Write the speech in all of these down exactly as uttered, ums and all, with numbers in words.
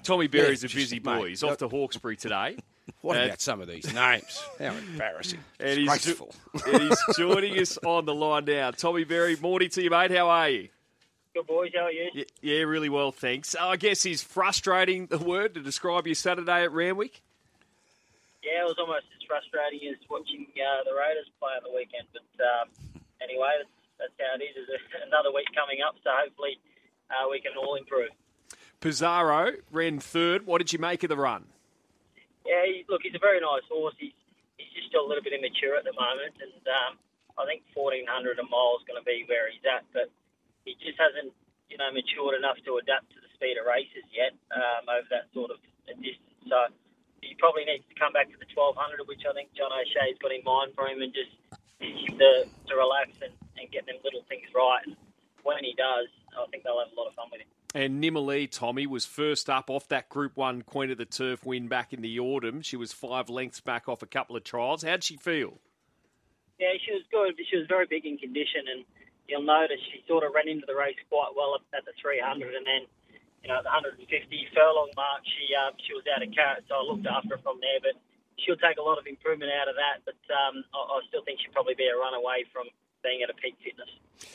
Tommy Berry's Yeah, a busy just, boy. mate, He's off to Hawkesbury today. What Uh, about some of these names? How embarrassing. And he's, Disgraceful. and he's joining us on the line now. Tommy Berry, morning to you, mate. How are you? Good, boys. How are you? Yeah, yeah, really well, thanks. I guess is frustrating the word to describe your Saturday at Randwick? Yeah, it was almost as frustrating as watching uh, the Raiders play on the weekend. But um, anyway, that's, that's how it is. There's another week coming up, so hopefully uh, we can all improve. Pizarro ran third. What did you make of the run? Yeah, he, look, he's a very nice horse. He's, he's just still a little bit immature at the moment, and um, I think fourteen hundred a mile is going to be where he's at. But he just hasn't, you know, matured enough to adapt to the speed of races yet um, over that sort of a distance. So he probably needs to come back to the twelve hundred, which I think John O'Shea's got in mind for him, and just to, to relax and, and get them little things right. And when he does, I think they'll have a lot of fun with him. And Nimalee, Tommy, was first up off that Group one Queen of the Turf win back in the autumn. She was five lengths back off a couple of trials. How'd she feel? Yeah, she was good. She was very big in condition, and you'll notice she sort of ran into the race quite well at the three hundred, and then, you know, at the one hundred fifty furlong mark, she um, she was out of carrot, so I looked after her from there. But she'll take a lot of improvement out of that. But um, I, I still think she'll probably be a run away from being at a peak fitness.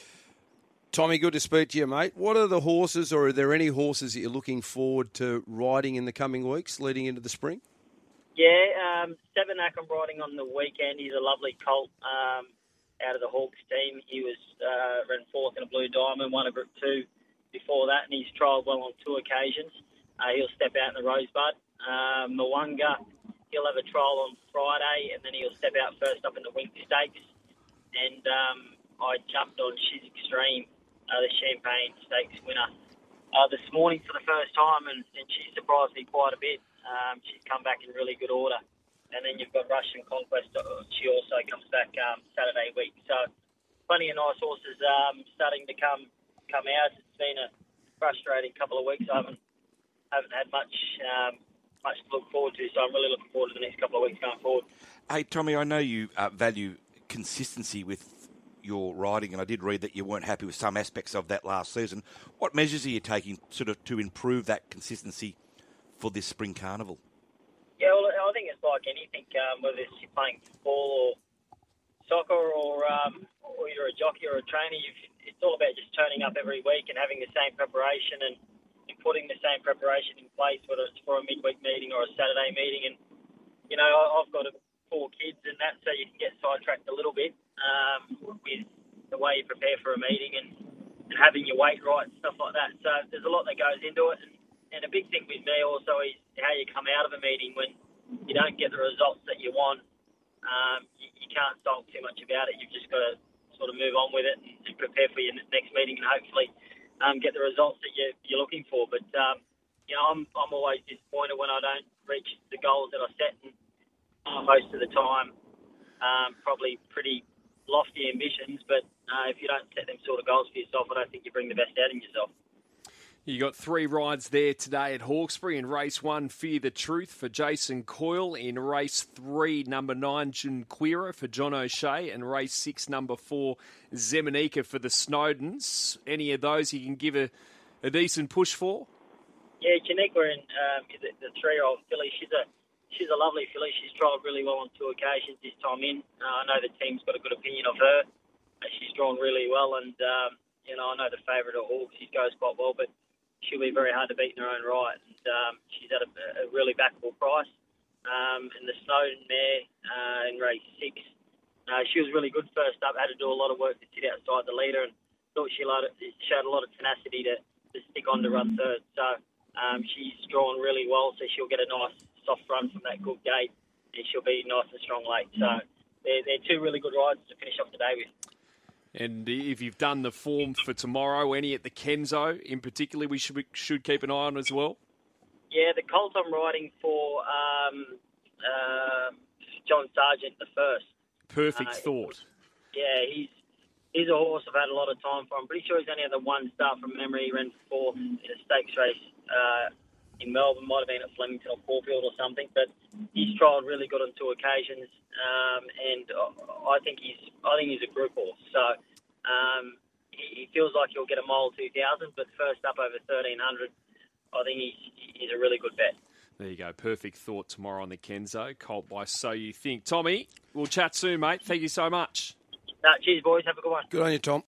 Tommy, good to speak to you, mate. What are the horses, or are there any horses that you're looking forward to riding in the coming weeks leading into the spring? Yeah, um, Sevenak I'm riding on the weekend. He's a lovely colt um, out of the Hawks team. He was uh, ran fourth in a Blue Diamond, won a Group two before that, and he's trialled well on two occasions. Uh, he'll step out in the Rosebud. Uh, Mwanga, he'll have a trial on Friday, and then he'll step out first up in the Wink Stakes. And um, I jumped on She's Extreme, uh, the Champagne Stakes winner, uh, this morning for the first time, and, and she surprised me quite a bit. Um, she's come back in really good order. And then you've got Russian Conquest. She also comes back um, Saturday week. So plenty of nice horses um, starting to come come out. It's been a frustrating couple of weeks. I haven't haven't had much um, much to look forward to. So I'm really looking forward to the next couple of weeks going forward. Hey, Tommy, I know you uh, value consistency with your riding, and I did read that you weren't happy with some aspects of that last season. What measures are you taking sort of to improve that consistency for this spring carnival? Yeah, well, I think it's like anything, um, whether it's you're playing football or soccer or um, or you're a jockey or a trainer, you've, it's all about just turning up every week and having the same preparation and, and putting the same preparation in place, whether it's for a midweek meeting or a Saturday meeting. And, you know, I- I've got a, four kids and that, so you can get sidetracked a little bit um, with the way you prepare for a meeting and, and having your weight right and stuff like that. So there's a lot that goes into it. And, And a big thing with me also is how you come out of a meeting when you don't get the results that you want. Um, you, you can't sulk too much about it. You've just got to sort of move on with it and, and prepare for your next meeting and hopefully um, get the results that you're, you're looking for. But, um, you know, I'm, I'm always disappointed when I don't reach the goals that I set. And uh, most of the time, um, probably pretty lofty ambitions. But uh, if you don't set them sort of goals for yourself, I don't think you bring the best out in yourself. You got three rides there today at Hawkesbury. In race one, Fear the Truth for Jason Coyle. In race three, number nine, Junquera for John O'Shea. And race six, number four, Zemanika for the Snowdens. Any of those you can give a, a decent push for? Yeah, Junquera, um, the, the three-year-old filly, she's a she's a lovely filly. She's trialled really well on two occasions this time in. Uh, I know the team's got a good opinion of her. She's drawn really well, and um, you know I know the favourite of Hawks. She goes quite well, but she'll be very hard to beat in her own right. And um, she's at a, a really backable price. Um, and the Snowden mare uh, in race six, uh, she was really good first up. Had to do a lot of work to sit outside the leader, and thought she showed a lot of tenacity to, to stick on to run third. So um, she's drawn really well, so she'll get a nice soft run from that good gate, and she'll be nice and strong late. So they're, they're two really good rides to finish off the day with. And if you've done the form for tomorrow, any at the Kenzo in particular we should should keep an eye on as well? Yeah, the colt I'm riding for um, uh, John Sargent the first. Perfect uh, thought. Yeah, he's he's a horse I've had a lot of time for. I'm pretty sure he's only had the one start from memory. He ran fourth in a stakes race uh, in Melbourne, might have been at Flemington or Caulfield or something, but he's trialled really good on two occasions, um, and I think he's I think he's a group horse. So um, he, he feels like he'll get a mile two thousand, but first up over thirteen hundred, I think he's, he's a really good bet. There you go. Perfect thought tomorrow on the Kenzo. Colt by So You Think. Tommy, we'll chat soon, mate. Thank you so much. No, cheers, boys. Have a good one. Good on you, Tom.